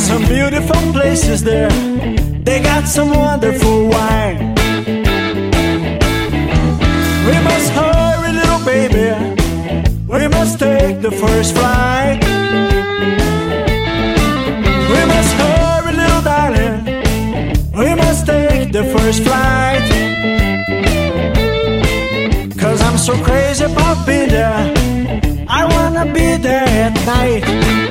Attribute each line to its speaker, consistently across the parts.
Speaker 1: some beautiful places there. They got some wonderful wine. We must hurry, little baby. We must take the first flight. We must hurry, little darling. We must take the first flight. 'Cause I'm so crazy about being there. I wanna be there at night.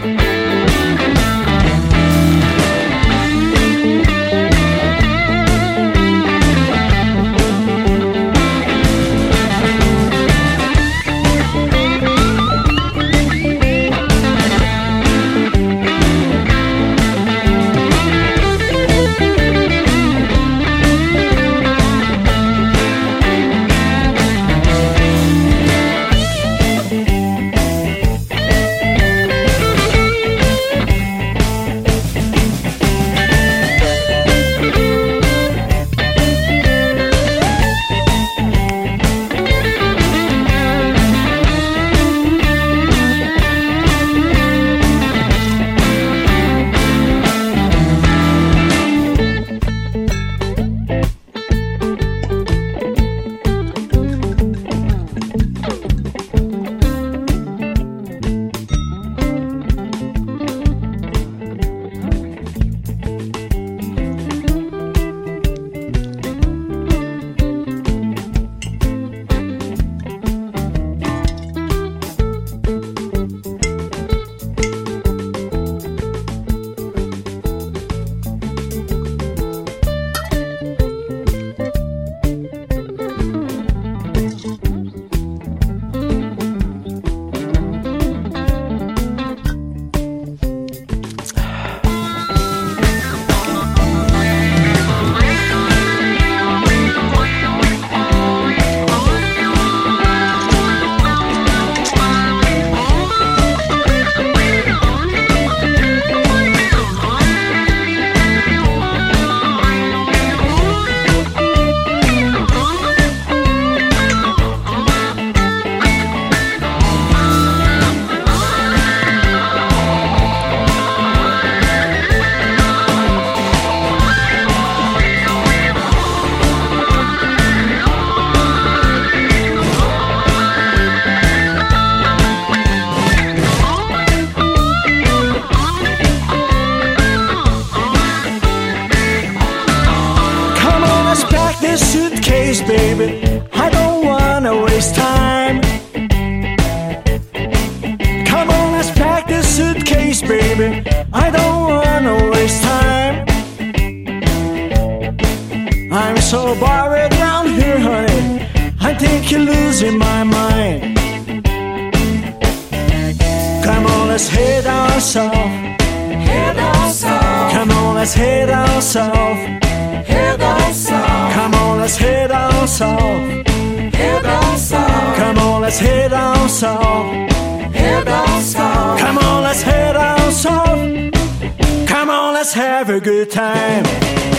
Speaker 1: Suitcase, baby, I don't wanna waste time. Come on, let's pack this suitcase, baby, I don't wanna waste time. I'm so bored down here, honey, I think you're losing my mind. Come on, let's head down south.
Speaker 2: Head down south.
Speaker 1: Come on, let's head down south.
Speaker 2: Head down south.
Speaker 1: Come on, let's head down south.
Speaker 2: Head down south.
Speaker 1: Come on, let's head down south.
Speaker 2: Head down south.
Speaker 1: Come on, let's head down south. Come on, let's have a good time.